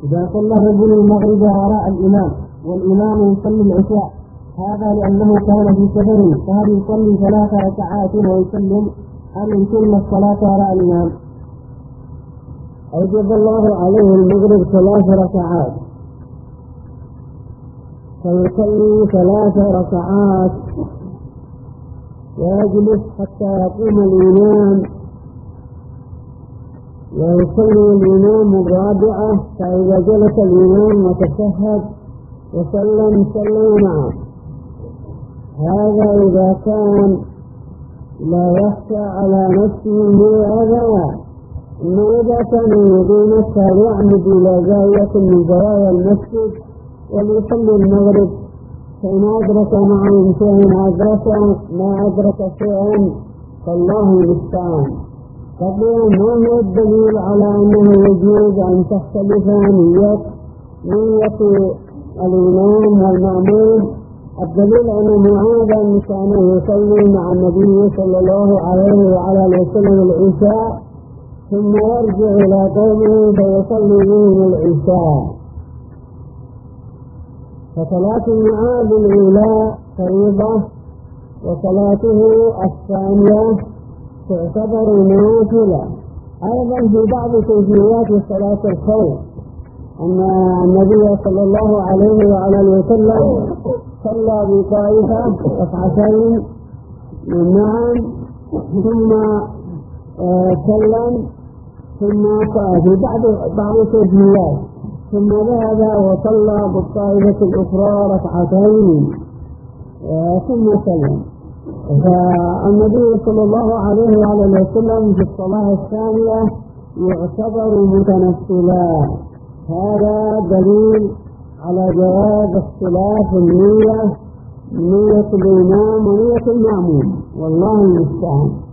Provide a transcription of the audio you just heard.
إذا صلى الرجل المغرب وراء الإمام والإمام يصلي العشاء، هذا لأنه كان في سفر، فهل يصلي 3 ركعات ويسلم أم يتم الصلاة وراء الإمام؟ أوجب الله عليه المغرب 3 ركعات، فيصلي 3 ركعات ويجلس حتى يقوم الإمام ويصلي الإمام الرابعة، فإذا جلس الإمام وتشهد وسلم معه. هذا إذا كان لا يخشى على نفسه أذى. أما إذا كان يريد نفسه يعمد إلى زاوية من زوايا المسجد وليصلي المغرب، فإن أدرك معه شيئا أدرك، ما أدرك شيئا فالله المستعان. طبعا ما هو الدليل على أنه يجوز أن تختلف نية الإمام والمأموم؟ الدليل أن معاذا كان يصلي مع النبي صلى الله عليه وعلى وسلم العشاء، ثم يرجع إلى قومه فيصلي بهم العشاء. فصلاة معاذ الأولى فريضة، وصلاته الثانية تعتبر نافلة. أيضا في بعض كيفيات صلاة الخوف أن النبي صلى الله عليه وعلى وسلم صلى بطائفة ركعتين معا، ثم سلم، ثم في بعض كيفيات، ثم ذهب وصلى بالطائفة الأخرى ركعتين ثم سلم. فالنبي صلى الله عليه وعلى وسلم في الصلاة الثانية يعتبر متنفلا. هذا دليل على جواز اختلاف النية، نية الإمام ونية المأموم، والله المستعان.